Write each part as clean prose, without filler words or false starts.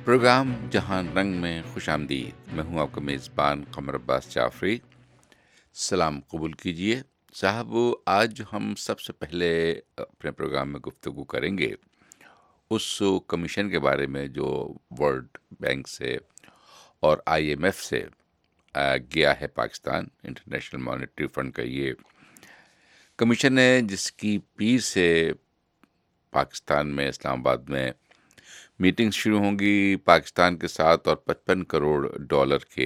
Programme جہاں رنگ میں خوش آمدید. میں ہوں آپ کا میزبان قمر عباس جعفری. سلام قبول کیجئے. صاحب، آج ہم سب سے پہلے اپنے پروگرام میں گفتگو کریں گے اس کمیشن کے بارے میں جو ورلڈ بینک سے اور IMF سے گیا ہے پاکستان. انٹرنیشنل مانیٹری فنڈ کا یہ کمیشن ہے جس کی پیر سے پاکستان میں اسلام آباد میں میٹنگ شروع ہوں گی پاکستان کے ساتھ، اور $55 کروڑ کے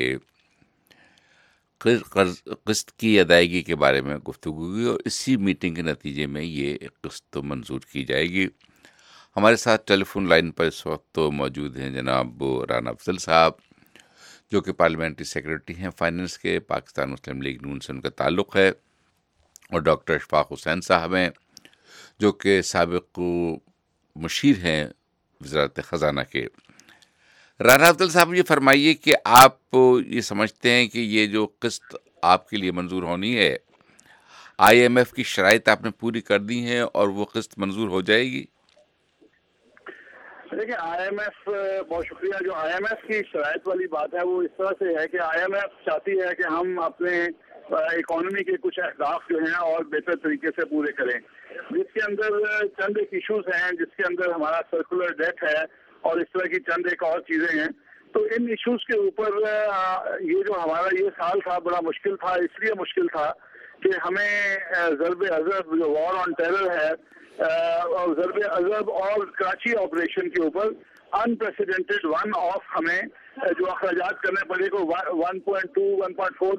قسط کی ادائیگی کے بارے میں گفتگو ہوگی، اور اسی میٹنگ کے نتیجے میں یہ قسط منظور کی جائے گی. ہمارے ساتھ ٹیلی فون لائن پر اس وقت موجود ہیں جناب رانا افضل صاحب، جو کہ پارلیمنٹری سیکرٹری ہیں فائننس کے، پاکستان مسلم لیگ نون سے ان کا تعلق ہے، اور ڈاکٹر اشفاق حسین صاحب ہیں جو کہ سابق مشیر ہیں وزارت خزانہ کے. رانا افضل صاحب، یہ فرمائیے کہ آپ یہ سمجھتے ہیں کہ یہ جو قسط آپ کے لیے منظور ہونی ہے، IMF کی شرائط آپ نے پوری کر دی ہیں اور وہ قسط منظور ہو جائے گی؟ دیکھیں، IMF بہت شکریہ. جو IMF کی شرائط والی بات ہے وہ اس طرح سے ہے کہ IMF چاہتی ہے کہ ہم اپنے اکانومی کے کچھ اہداف جو ہیں اور بہتر طریقے سے پورے کریں، جس کے اندر چند ایک ایشوز ہیں، جس کے اندر ہمارا سرکولر ڈیٹ ہے اور اس طرح کی چند ایک اور چیزیں ہیں. تو ان ایشوز کے اوپر یہ جو ہمارا یہ سال تھا بڑا مشکل تھا. اس لیے مشکل تھا کہ ہمیں ضرب عضب جو وار آن ٹیرر ہے اور ضرب عضب اور کراچی آپریشن کے اوپر انپریسیڈنٹڈ ون آف ہمیں جو اخراجات کرنے پڑے کو $1.4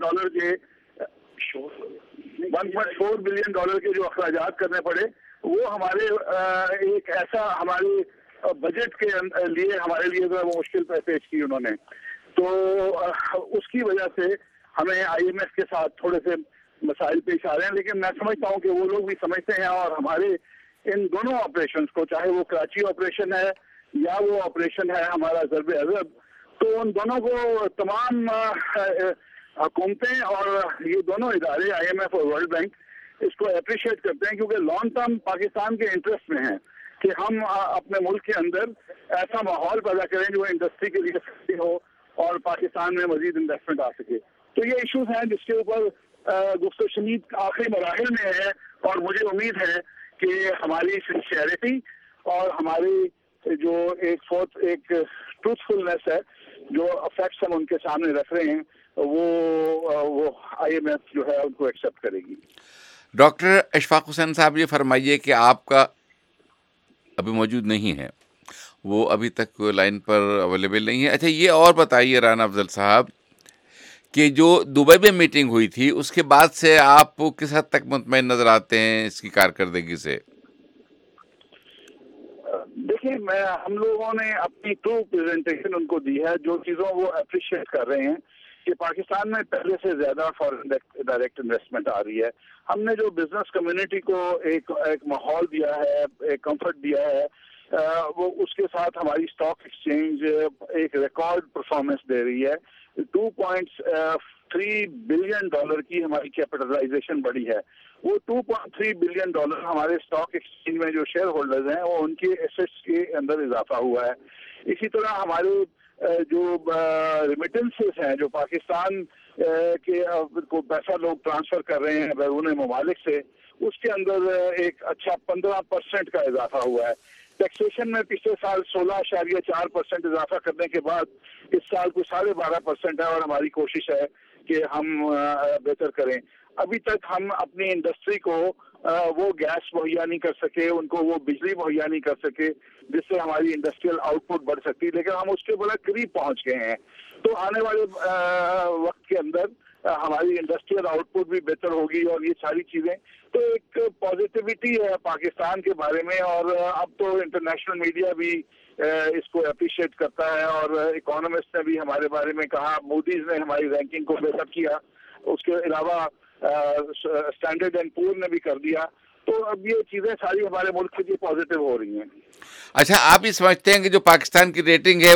بلین کے جو اخراجات کرنے پڑے، وہ ہمارے ایک ایسا ہمارے بجٹ کے لیے ہمارے لیے وہ مشکل پیش کی انہوں نے. تو اس کی وجہ سے ہمیں IMF کے ساتھ تھوڑے سے مسائل پیش آ رہے ہیں، لیکن میں سمجھتا ہوں کہ وہ لوگ بھی سمجھتے ہیں، اور ہمارے ان دونوں آپریشنز کو، چاہے وہ کراچی آپریشن ہے یا وہ آپریشن ہے ہمارا ضرب عضب، تو ان دونوں کو تمام حکومتیں اور یہ دونوں ادارے IMF اور ورلڈ بینک اس کو اپریشیٹ کرتے ہیں، کیونکہ لانگ ٹرم پاکستان کے انٹرسٹ میں ہے کہ ہم اپنے ملک کے اندر ایسا ماحول پیدا کریں جو انڈسٹری کے لیے صحیح ہو اور پاکستان میں مزید انویسٹمنٹ آ سکے. تو یہ ایشوز ہیں جس کے اوپر گفت و شنید آخری مراحل میں ہے، اور مجھے امید ہے کہ ہماری سنسیئرٹی اور ہماری جو ایک ٹروتھفلنس ہے، جو فیکٹس ہم ان کے سامنے رکھ رہے ہیں، وہ IMF جو ہے ان کو ایکسیپٹ کرے گی. ڈاکٹر اشفاق حسین صاحب، یہ فرمائیے کہ آپ کا ابھی موجود نہیں ہے، وہ ابھی تک لائن پر اویلیبل نہیں ہے. اچھا، یہ اور بتائیے رانا افضل صاحب کہ جو دبئی میں میٹنگ ہوئی تھی اس کے بعد سے آپ کس حد تک مطمئن نظر آتے ہیں اس کی کارکردگی سے؟ دیکھیں، ہم لوگوں نے اپنی ٹرو پریزنٹیشن ان کو دی ہے، جو چیزوں وہ اپریشیٹ کر رہے ہیں کہ پاکستان میں پہلے سے زیادہ فارن ڈائریکٹ انویسٹمنٹ آ رہی ہے. ہم نے جو بزنس کمیونٹی کو ایک ماحول دیا ہے، ایک کمفرٹ دیا ہے، وہ اس کے ساتھ ہماری اسٹاک ایکسچینج ایک ریکارڈ پرفارمنس دے رہی ہے. $2.3 بلین کی ہماری کیپٹلائزیشن بڑی ہے. وہ $2.3 بلین ہمارے اسٹاک ایکسچینج میں جو شیئر ہولڈرز ہیں وہ ان کے ایسٹس کے اندر اضافہ ہوا ہے. اسی طرح ہمارے جو ریمیٹنسز ہیں، جو پاکستان کے کو پیسہ لوگ ٹرانسفر کر رہے ہیں بیرون ممالک سے، اس کے اندر ایک اچھا 15% کا اضافہ ہوا ہے. ٹیکسیشن میں پچھلے سال 16.4% اضافہ کرنے کے بعد اس سال کو 12.5% ہے، اور ہماری کوشش ہے کہ ہم بہتر کریں. ابھی تک ہم اپنی انڈسٹری کو وہ گیس مہیا نہیں کر سکے، ان کو وہ بجلی مہیا نہیں کر سکے جس سے ہماری انڈسٹریل آؤٹ پٹ بڑھ سکتی، لیکن ہم اس کے بڑا قریب پہنچ گئے ہیں. تو آنے والے وقت کے اندر ہماری انڈسٹریل آؤٹ پٹ بھی بہتر ہوگی، اور یہ ساری چیزیں تو ایک پازیٹیوٹی ہے پاکستان کے بارے میں. اور اب تو انٹرنیشنل میڈیا بھی اس کو اپریشیٹ کرتا ہے، اور اکانومسٹ نے بھی ہمارے بارے میں کہا، موڈیز نے ہماری رینکنگ کو بہتر کیا، اس کے علاوہ اسٹینڈرڈ اینڈ پور نے بھی کر دیا. تو اب یہ چیزیں ساری ہمارے ملک کے لیے پازیٹیو ہو رہی ہیں. اچھا، آپ یہ سمجھتے ہیں کہ جو پاکستان کی ریٹنگ ہے